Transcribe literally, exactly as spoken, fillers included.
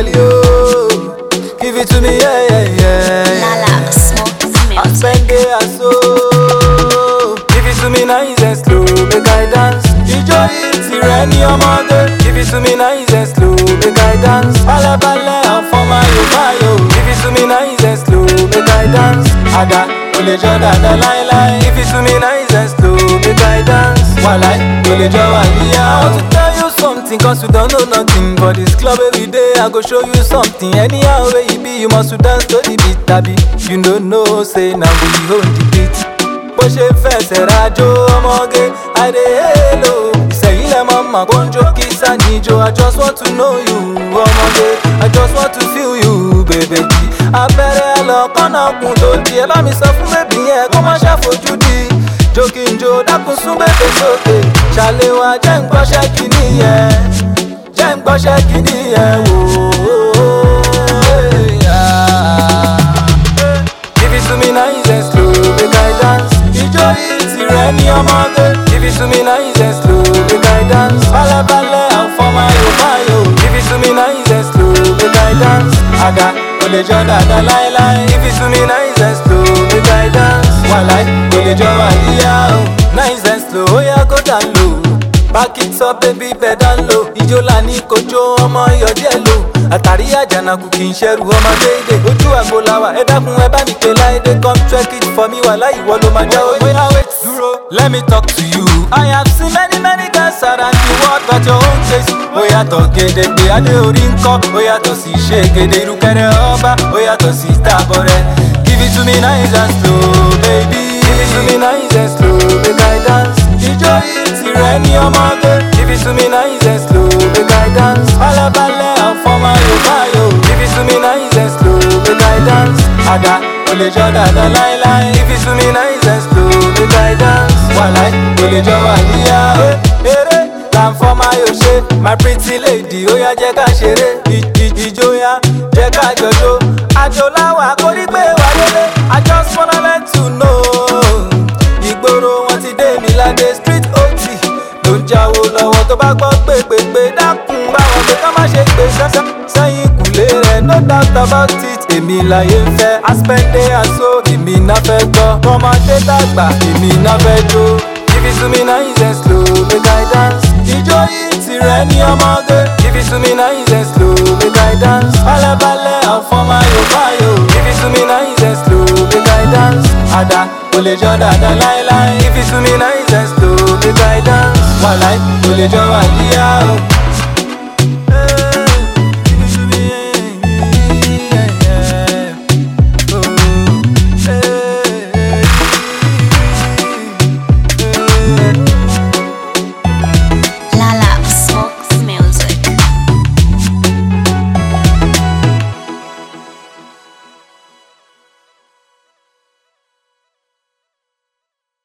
girl, yo. Give it to me, yeah, yeah, yeah. Lala, smoke I music. spend day and so. Give it to me nice and slow, make I dance. Enjoy it, Irene, your mother. Give it to me nice and slow, make I dance. Bala bala, I'm for my yo, my yo. Give it to me nice and slow, make I dance. Ada, ole joda da lie lie. Give it to me nice and slow, make I dance. Walai, ole joda liya. I want to tell you something, cause you don't know nothing. For this club every day, I go show you something. Anyhow where you be, you must dance to the beat, tabi. You don't know, say now we hold the beat. Bó ṣe fẹsẹ̀ rajo ọmọge, I dey hello. Ìsẹ̀yìn lẹ mọ̀ mà kó ń jó kí sàníjó. I just want to know you, ọmọge. I just want to feel you, bèbè jì. Abẹ́rẹ́ àlọ́kànnà kùn tó di. Ẹ bá mi sọ fún bèbí yẹn kó má ṣàfojú di. Jókìnjó dákun sún bèbè sókè. Ṣàlèwà jẹ́ ń gbọ́ṣẹ́ kìíní yẹn. Jẹ́ ń gbọ́ṣẹ́ kìíní yẹn wò ó. Give it to me nice and slow, make I dance. Enjoy it, Irene, your mother. Give it to me nice and slow, make I dance. Bala bala, I'm for my yo, my yo. Give it to me nice and slow, make I dance. Ada, ole joda da lie lie. Give it to me nice and slow, make I dance. Walai, ole joda liya. Nice and slow, oh yeah, go down low. Back it up, baby, bed down low. Ijo la ni kojo, ọmọ iyọ̀ díẹ̀ lò. Àtàrí àjànàkú kì í ṣẹ́rù ọmọ déédéé. Ojú àgbo làwà, ẹ dákun ẹ bá mi pè láìdé. Come check it for me, wàhálà ìwọ ló máa jáwé. Oya wait, dúró, let me talk to you. I have seen many many girls around the world, but your own case. Ó yàtọ̀ gédégbé, adé orí ń kọ́. Ó yàtọ̀ sí ṣègede, irúkẹrẹ ọba. Ó yàtọ̀ sí tàbọ̀rẹ̀. Give it to me nice and slow, baby. Give it to me nice and slow, make I dance. Enjoy it, Irene, ọmọge. Give it to me nice and slow, make I dance. Bala bala, I'm for my yo, my yo. Give it to me nice and slow, make I dance. Ada, ole joda da lie lie. Give it to me nice and slow, make I dance. Walai, ole joda liya. Ere, lam for my yo ṣe. My pretty lady, ó yá jẹ́ ká ṣeré. Ìjòyà, jẹ́ ká jọjó. Àjò láwà kò ní pé wà lélẹ̀. I just wanna let you know. Ìgboro wọn ti dé mi ládé street O T. Ló ń jáwó lọ́wọ́ tó bá gbọ́ pépépé. Dákun báwọn pé ká má ṣe gbé sẹ́yìn kùlé rẹ̀, no doubt about it. Èmi láyé ń fẹ́, I spend day and so. Èmi náà fẹ́ gbọ́, ọmọdé dàgbà. Èmi náà fẹ́ jó. Give it to me nice and slow, make I dance. Ijó yìí ti rẹ̀ ní ọmọge. Give it to me nice and slow, make I dance. Bala bala, I'm for my yo, my yo. Give it to me nice and slow, make I dance. Ada, ole joda da lie lie. Give it to me nice and slow, make I dance. Walai, ole joda liya.